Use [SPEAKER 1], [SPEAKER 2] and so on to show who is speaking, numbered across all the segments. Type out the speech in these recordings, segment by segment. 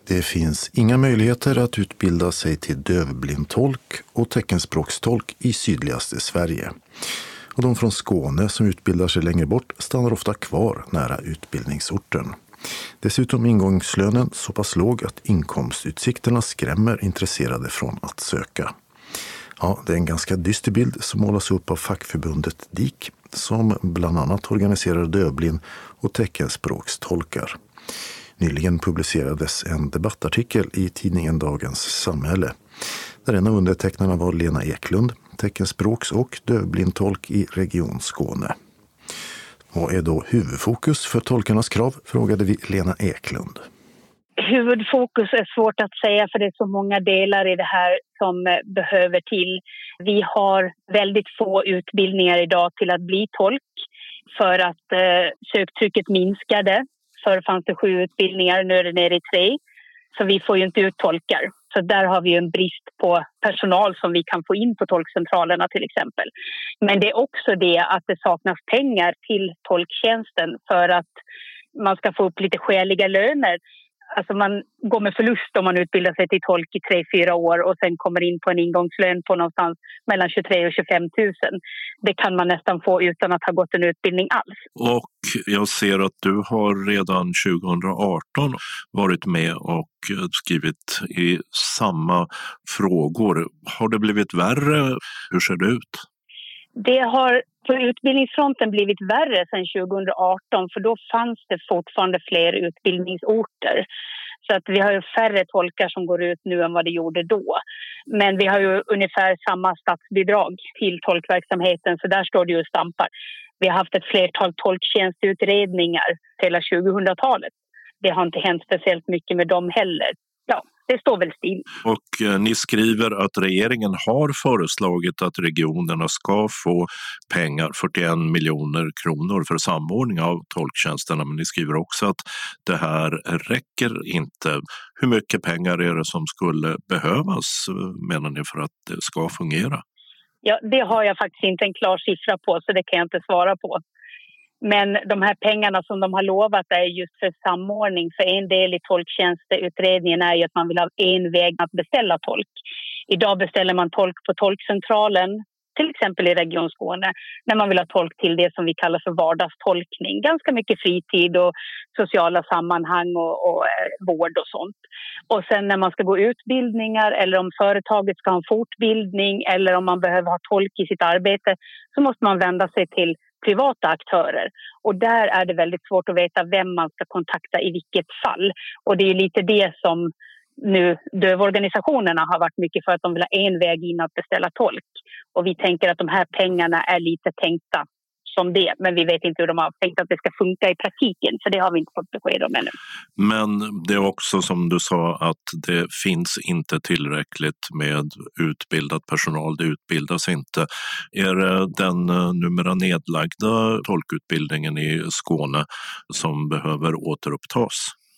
[SPEAKER 1] Det finns inga möjligheter att utbilda sig till dövblindtolk och teckenspråkstolk i sydligaste Sverige. Och de från Skåne som utbildar sig längre bort stannar ofta kvar nära utbildningsorten. Dessutom är ingångslönen så pass låg att inkomstutsikterna skrämmer intresserade från att söka. Ja, det är en ganska dyster bild som målas upp av fackförbundet DIK som bland annat organiserar dövblind- och teckenspråkstolkar. Nyligen publicerades en debattartikel i tidningen Dagens Samhälle där en av undertecknarna var Lena Eklund, teckenspråks- och dövblindtolk i Region Skåne. Vad är då huvudfokus för tolkarnas krav, frågade vi Lena Eklund.
[SPEAKER 2] Huvudfokus är svårt att säga för det är så många delar i det här som behöver till. Vi har väldigt få utbildningar idag till att bli tolk för att söktrycket minskade. Förr fanns det 7 utbildningar, nu är det nere i 3. Så vi får ju inte ut tolkar. Så där har vi en brist på personal som vi kan få in på tolkcentralerna till exempel. Men det är också det att det saknas pengar till tolktjänsten för att man ska få upp lite skäliga löner. Alltså man går med förlust om man utbildar sig till tolk i 3-4 år och sen kommer in på en ingångslön på någonstans mellan 23 och 25 000. Det kan man nästan få utan att ha gått en utbildning alls.
[SPEAKER 3] Och jag ser att du har redan 2018 varit med och skrivit i samma frågor. Har det blivit värre? Hur ser det ut?
[SPEAKER 2] Det har på utbildningsfronten blivit värre sedan 2018 för då fanns det fortfarande fler utbildningsorter. Så att vi har ju färre tolkar som går ut nu än vad det gjorde då. Men vi har ju ungefär samma statsbidrag till tolkverksamheten så där står det ju och stampar. Vi har haft ett flertal tolktjänstutredningar hela 2000-talet. Det har inte hänt speciellt mycket med dem heller. Ja, det står väl still.
[SPEAKER 3] Och ni skriver att regeringen har föreslagit att regionerna ska få pengar, 41 miljoner kronor för samordning av tolktjänsterna. Men ni skriver också att det här räcker inte. Hur mycket pengar är det som skulle behövas, menar ni, för att det ska fungera?
[SPEAKER 2] Ja, det har jag faktiskt inte en klar siffra på så det kan jag inte svara på. Men de här pengarna som de har lovat är just för samordning. För en del i tolktjänsteutredningen är ju att man vill ha en väg att beställa tolk. Idag beställer man tolk på tolkcentralen, till exempel i Region Skåne, när man vill ha tolk till det som vi kallar för vardagstolkning. Ganska mycket fritid och sociala sammanhang och vård och sånt. Och sen när man ska gå utbildningar eller om företaget ska ha en fortbildning eller om man behöver ha tolk i sitt arbete så måste man vända sig till privata aktörer. Och där är det väldigt svårt att veta vem man ska kontakta i vilket fall. Och det är lite det som nu dövorganisationerna har varit mycket för att de vill ha en väg in att beställa tolk. Och vi tänker att de här pengarna är lite tänkta som det. Men vi vet inte hur de har tänkt att det ska funka i praktiken. För det har vi inte fått besked om ännu.
[SPEAKER 3] Men det är också som du sa att det finns inte tillräckligt med utbildad personal. Det utbildas inte. Är det den numera nedlagda tolkutbildningen i Skåne som behöver återupptas?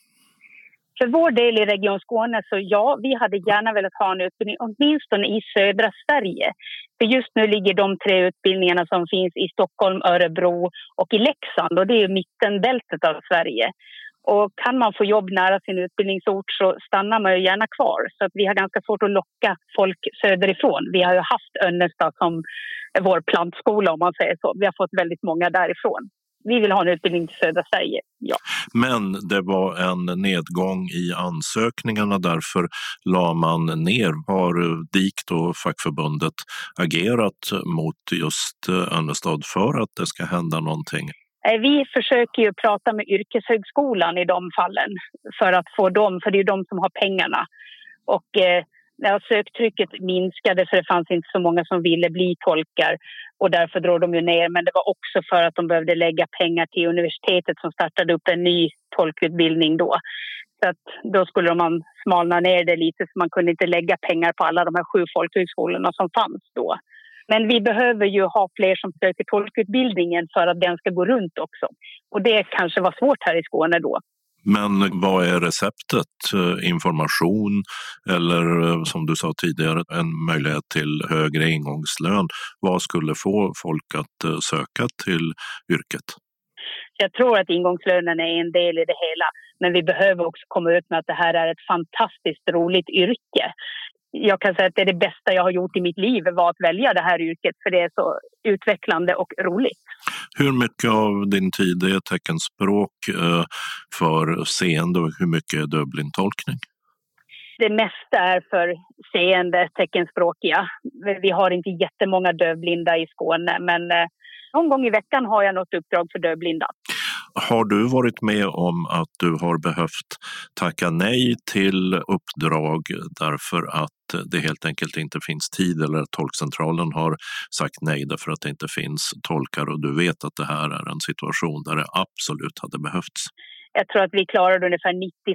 [SPEAKER 2] För vår del i Region Skåne så ja, vi hade gärna velat ha en utbildning åtminstone i södra Sverige. För just nu ligger de 3 utbildningarna som finns i Stockholm, Örebro och i Leksand och det är mittenbältet av Sverige. Och kan man få jobb nära sin utbildningsort så stannar man ju gärna kvar. Så att vi har ganska svårt att locka folk söderifrån. Vi har ju haft Önnestad som vår plantskola om man säger så. Vi har fått väldigt många därifrån. Vi vill ha en utbildning till södra Sverige, ja.
[SPEAKER 3] Men det var en nedgång i ansökningarna, därför la man ner. Har DIK och fackförbundet agerat mot just Önnestad för att det ska hända någonting?
[SPEAKER 2] Vi försöker ju prata med yrkeshögskolan i de fallen för att få dem, för det är de som har pengarna. Och när söktrycket minskade för det fanns inte så många som ville bli tolkar och därför drog de ju ner. Men det var också för att de behövde lägga pengar till universitetet som startade upp en ny tolkutbildning då. Så att då skulle man smalna ner det lite så man kunde inte lägga pengar på alla de här 7 folkhögskolorna som fanns då. Men vi behöver ju ha fler som söker tolkutbildningen för att den ska gå runt också. Och det kanske var svårt här i Skåne då.
[SPEAKER 3] Men vad är receptet? Information eller som du sa tidigare en möjlighet till högre ingångslön? Vad skulle få folk att söka till yrket?
[SPEAKER 2] Jag tror att ingångslönen är en del i det hela. Men vi behöver också komma ut med att det här är ett fantastiskt roligt yrke. Jag kan säga att det är det bästa jag har gjort i mitt liv var att välja det här yrket, för det är så utvecklande och roligt.
[SPEAKER 3] Hur mycket av din tid är teckenspråk för seende och hur mycket är dövblindtolkning?
[SPEAKER 2] Det mesta är för seende teckenspråkiga. Vi har inte jättemånga dövblinda i Skåne, men någon gång i veckan har jag något uppdrag för dövblinda.
[SPEAKER 3] Har du varit med om att du har behövt tacka nej till uppdrag därför att det helt enkelt inte finns tid, eller att tolkcentralen har sagt nej därför att det inte finns tolkar och du vet att det här är en situation där det absolut hade behövts?
[SPEAKER 2] Jag tror att vi klarade ungefär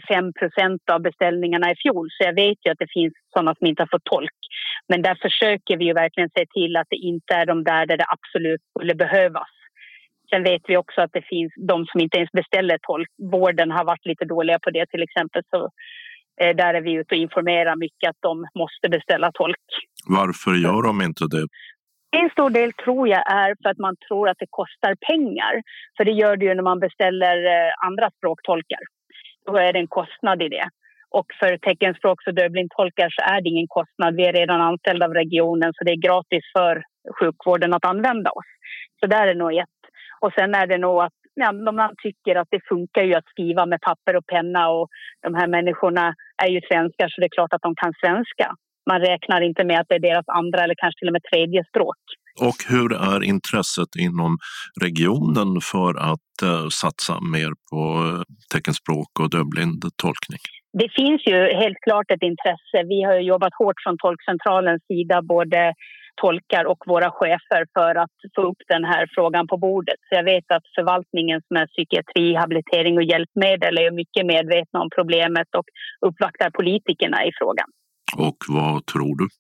[SPEAKER 2] 95% av beställningarna i fjol, så jag vet ju att det finns sådana som inte har fått tolk. Men där försöker vi ju verkligen se till att det inte är de där det absolut skulle behövas. Sen vet vi också att det finns de som inte ens beställer tolk. Vården har varit lite dåliga på det till exempel, så där är vi ute och informerar mycket att de måste beställa tolk.
[SPEAKER 3] Varför gör de inte det?
[SPEAKER 2] En stor del tror jag är för att man tror att det kostar pengar. För det gör det ju när man beställer andra språktolkar. Då är det en kostnad i det. Och för teckenspråks- och dövblindtolkar så är det ingen kostnad. Vi är redan anställda av regionen, så det är gratis för sjukvården att använda oss. Så där är nog ett. Och sen är det nog att man tycker att det funkar ju att skriva med papper och penna, och de här människorna är ju svenskar, så det är klart att de kan svenska. Man räknar inte med att det är deras andra eller kanske till och med tredje språk. Och
[SPEAKER 3] hur är intresset inom regionen för att satsa mer på teckenspråk och dövblindtolkning?
[SPEAKER 2] Det finns ju helt klart ett intresse. Vi har jobbat hårt från tolkcentralens sida, både tolkar och våra chefer, för att få upp den här frågan på bordet. Så jag vet att förvaltningen som är psykiatri, habilitering och hjälpmedel är mycket medvetna om problemet och uppvaktar politikerna i frågan.
[SPEAKER 3] Och vad tror du?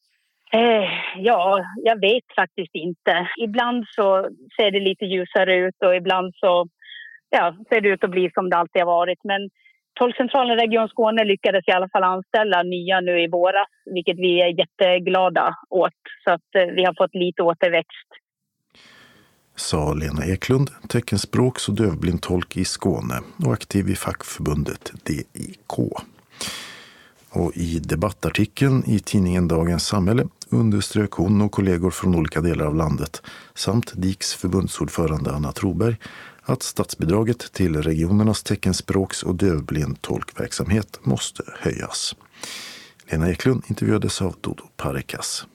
[SPEAKER 2] Ja, jag vet faktiskt inte. Ibland så ser det lite ljusare ut och ibland så ser det ut att bli som det alltid har varit. Men tolkcentralen Region Skåne lyckades i alla fall anställa nya nu i våras, vilket vi är jätteglada åt. Så att vi har fått lite återväxt.
[SPEAKER 1] Sa Lena Eklund, teckenspråks- och dövblindtolk i Skåne och aktiv i fackförbundet DIK. Och i debattartikeln i tidningen Dagens Samhälle underströk hon och kollegor från olika delar av landet samt DIKs förbundsordförande Anna Troberg att statsbidraget till regionernas teckenspråks- och dövblindtolkverksamhet måste höjas. Lena Eklund intervjuades av Dodo Parikas.